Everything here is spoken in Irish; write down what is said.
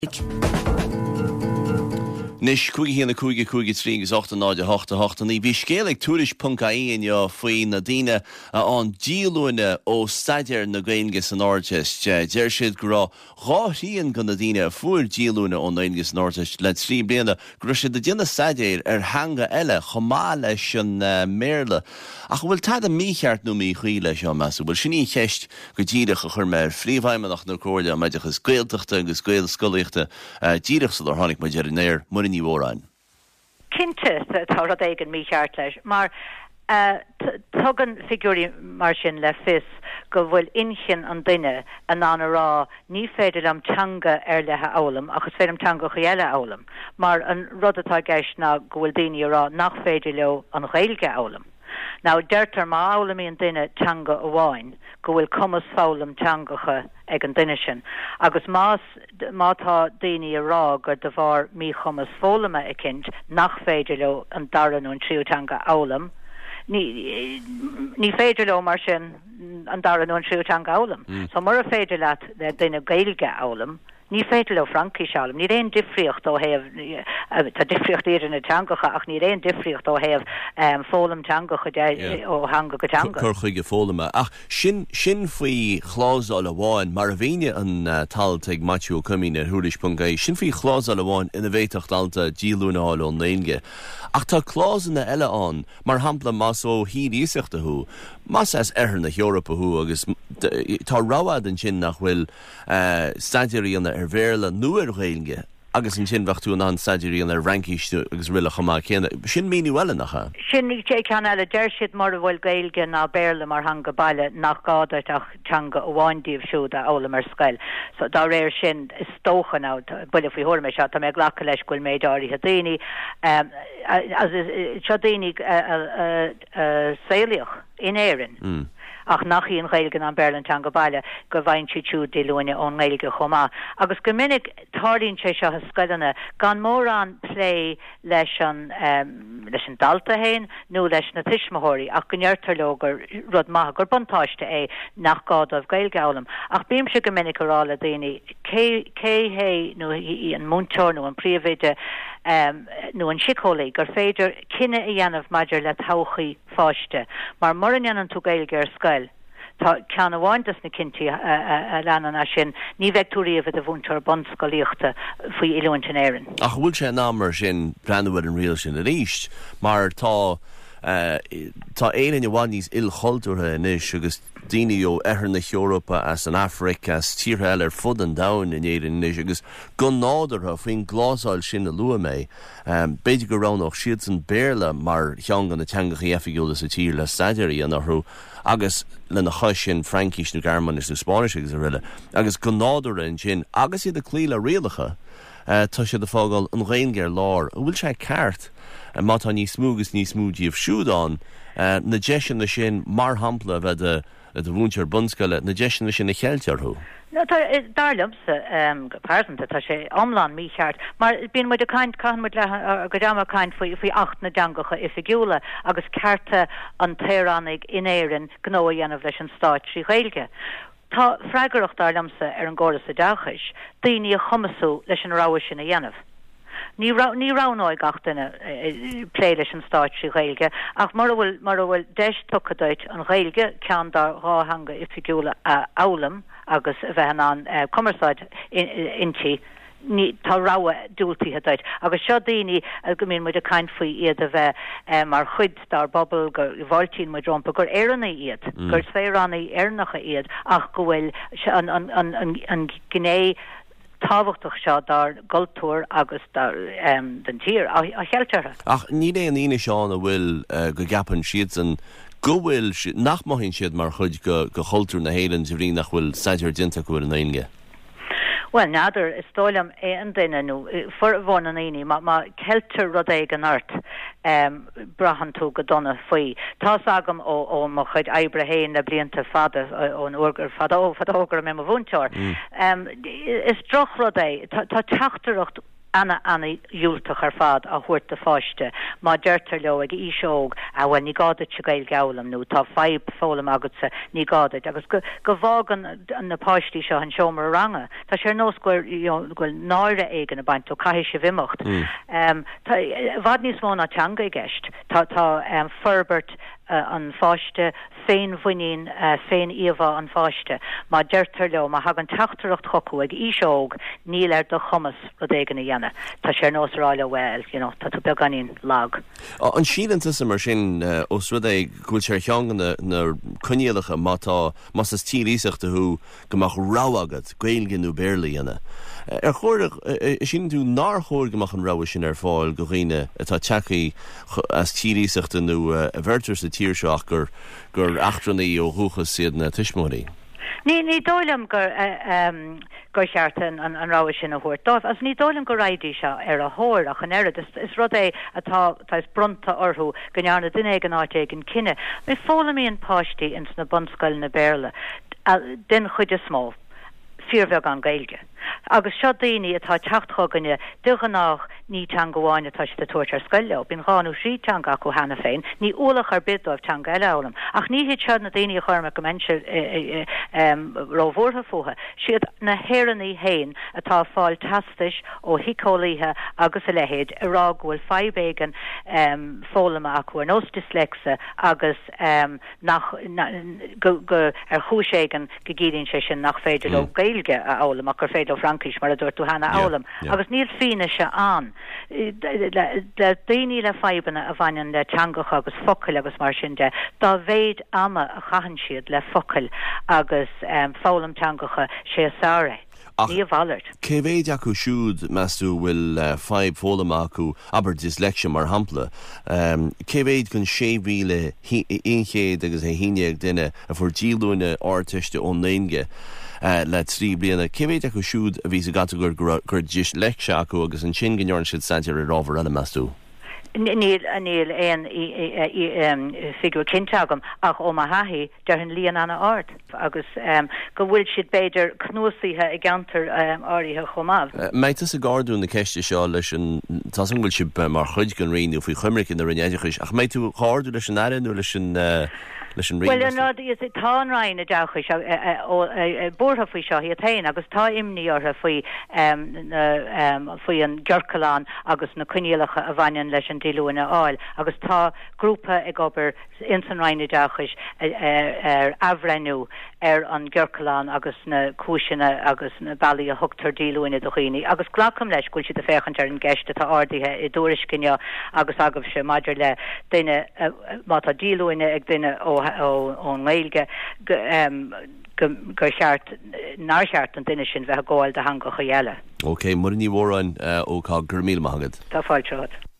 Nis cúigi hína cúigi trí agus 8 ní bhí scéalaigh tuairis.aíon faoin na daoine an díolúine ó staidir na Gaeilge san Áirteast. Deir siad go ráithíonn go na daoine fuair díolúine ó na Gaeilge san Áirteast le 3 bliana gur siad de dionne staidir hanga eile chomá leis an méarla. Ach bhfuil tad a mícheart nó mí chuí leis an measú, bhfuil sin í cheist go díireach a chur mar phríomhaimeach nó cóirde maidiachas gailteachta agus gail scoíochta díireach sa tháinig mai deir néir mar ní bhóráin. Cinte tá rud éigen mícheart leis, mar tugan figúrí mar sin le fis go bhfuil inchin an duine an anrá ní féidir am teanga lethe álam agus féidir am teanga chéile álam, mar an rud atá gceist na go bhfuil daoine rá nach féidir leo an Gaeilge álam. Now deirtar má álamí an duine teanga amháin go bhfuil cumas fálam teangacha ag an duine sin, agus mátá daoine rá gur de bhar mí chumas fólama a cinint nach féidir leo an daranún tríú teanga álam. Ní féidir leo mar sin an daranún tríú teanga álam. So mar a féidir leat le duine Gaeilge álam, ní féidir le Frankis álam, ní réon difriocht ó héamh tá difriocht idir na teangacha ach ní réon difriocht ó héamh fólam teangacha ó hanga go teanga. Cur chuige fólama. Ach sin faoi chlásáil amháin mar a bhíine an tal ag Matthew Cumming ar thuairis.gaí, sin faoi chlásáil amháin ina bhéiteacht alta díolúnaáil ón Gaeilge. Ach tá chlásanna eile an mar hampla más ó híd íosaachta thu, más as na Eorpa thu agus tá ráhad an sin nach bhfuil staidiríanna ar bhéarla nuair Gaeilge agus an sin bhachtú an staidiríanna rankíiste agus rila chomá chéanna. Sin míniú eile nachcha? Sin ní sé cean eile deir siad mar bhfuil Gaeilge ná béarla mar hanga baile nach gádat ach teanga amháindíobh siúda ála mar scail. So dá réir sin is tóchan ná buile faoi thuirme seo tá méid ghlacha leis goil méid áirithe daoine seo daoine saolaíoch in éireann. Ach nach íon Gaeilge an Berlin teanga baile go bhain siú díolúine ón Gaeilge chomá. Agus go minic tarlíonn sé seo scailena gan mór an play leis an dalta hain nó leis na tuismothirí ach go neartar lógur rud maith gur buntáiste é nach gádámh Gaeilge álam. Ach bíam se go minic arála daoine cé hé nó an múnteir nó an príomhide nó an sicólaí gur féidir cinenne a dhéanamh maidir le todhchaí fáiste, mar mar an dhéanann tú Gaeilge ar scail. Tá cean amháintas na cinnti leanan a sin ní bheictúíomh a bhúntar bonscoíochta faoi Iluain in éireann. Ach bhfuil sé námar sin breanúir an rial sin a ríist, mar tá éan bháin níos ilchoiltútha inis agus daoine ó na Eorpa as an Africa as tíortha eile ar fud an domhan in éireann inis agus go nádartha faoin glásáil sin a lua mé. Beidir go ránach siad san béarla mar teanga na teangacha efigiúla sa tír le staidirí an arthú agus le na chuis sin Frankis nó Germanis nó Spáinis agus a riile, agus go nádartha in sin agus iad a clíle rialacha tá siad a fágáil an Gaeilge lár. Bhfuil sé ceart mátá ní smúgus ní smúdíomh siúdán na deisian na sin mar hampla bheith a bhúntear bunscaile na deisian na sin na cheiltearthú. No, darlumsa pásanta tá sé omláin mícheart, mar bíon muid a caint caithmuid le go dáma caint faoi 8 na deangacha ifigiúla agus cearta an térannig in éireann gnó a dhéanamh leis an stáit trí Gaeilge. Tá freigarach darlumsa ar an ggóras a dachais, daoine a chumasú leis an ráis sin a dhéanamh. Ní ránáid gachtainna plé leis an stáit trí Gaeilge, ach mar bhfuil deis tuchadait an Gaeilge cean dar ráthanga ifigiúla a álam agus bheith an cumarsáid intí ní tá ráha dúltaíthe dait. Agus seo daoine go mín muid a caint faoi iad a bheith mar chuid dar bobbal gur bhhailtín muid rompa gur éanna iad, gur féranna éarnacha iad ach go bhfuil an gné táhachtach seo dar goltúir agus dar den tír a cheilteartha. Ach ní é an ine seán a bhfuil go gapan siad an go bhfuil nach maithíonn siad mar chuid go choultúir na héileann de bhrí nach bhfuil staidir dinta go bhfuil an Gaeilge. Well, nádar is tólam é an duine nó for bhain an aoine má ceiltear rud é an ort brahan tú go donna faoi. Tá agam ó mo chuid ebre héin na blianta fada ón orgur fadógur mé a bhúnteir. Is droch rud é, tá teachtarocht anna júltach ar fad a chuirt de fáiste má deirtar leo ag íseog a bhfuil ní gáda se gail galam nó tá feib fólam agatsa ní gáda agus go bhágan na páistí seo an seomar ranga tá sé nós goil náire éigen a baint ó caihi se bhimocht bhd níos mó na teanga i gceist tá Ferbert an fáiste féin bhuiín féin íomh an fáiste má deirtar leo má hagan teachtareacht chocu ag íseog níl ar do chumas ru éigen na dhéana tá sé nóráile bhil tá tú beganín lag. An síanta mar sin os rud é gúil sé teangan na cunéalacha mátá mas is tíríoachta thu gomach rá agad gailginú béirlaíana. Ar chóirach sin tú ná chóir gomach an rá sin ar fáil go riine atá techaí as tíríoachta nó a bhirtar sa tír seach gur achtraní ó thuchas siad na tuismóí. Ní dólam gur seartan an ráha sin a thuirt dáh as ní dólam go raidí seo ar a thóir ach an airad is rud é atá is brunta orthú gonearna duine an áte an cinenne. Mé fóla í an páistí ins na bunscoil na béirle den chuide smó. Fíormheh an gailge. Agus seo daoine atá teachtthganne duganách ní tean goháin atá de tuairt ar scoile, bín gáú sí teanga acu hena féin, ní úlach ar bidóibh teanga eilelam. Ach ní hiad sead na daoine a chuirrma go mense rómhórtha fuatha. Siad na héannaí hain atá fáil tastais ó hicólíthe agus a lehéad ará bhfuil feibégan fólama acu ar nós dyslexa agus go ar chúiségan go gíonn sé sin nach féidir ó gailge a álam ach gur féidir Frankis mar a dúirt tú hana álam agus níl fine se an de daoine le feibanna a bhainean le teangacha agus focail agus mar sin de dá bhéad ama a chahan siad le focail agus fálam teangacha sé sára. Ní a bhallart. Cé bhéad acu siúd measú bhfuil feib fólam acu aber dyslexia mar hampla. Cé bhéad gon 6,000 100 agus a híineag duine a fuair díalúine áirteiste ó nainge le trí bliana. Cé bhéad acu siúd a bhí a gata gur dyslexia acu agus an sin gneorn siad santir ar rábhar anna measú. Níl éon fiú cinnteagam ach ó maithaí dear an líon anna ard agus go bhfuil siad beidir cnúsaithe i gceantar áirithe chomh. Meidtas a gáardú na ceiste seo leis an tasam bhfuil si mar chuid gan riú faoi chumric in na rineideachis ach meid tú gáardú leis an aireanú leis an well no is it tá rain a dachis bortha faoi seo hi a tain agus tá imní ortha faoi faoi an ggheorcaláin agus na cuinealacha a bhainean leis an díluúna áil agus tá grúpa ag obair in san rain a dachis ar ahrenú ar an ggheorcaláin agus na cúisina agus na bailí a thugtar díluúine do chuoine agus ghlacham leis gúil si a féchantar an gceiste tá ádaithe i dúris cinne agus agah se maidir le duine má tá díluúine ag duine ó ngéilge go seart ná seart an duine sin bheith gáil de hangacha dhéile. Ok, mar ní bhór an ó cá gur míl maigad. Tá fáilte.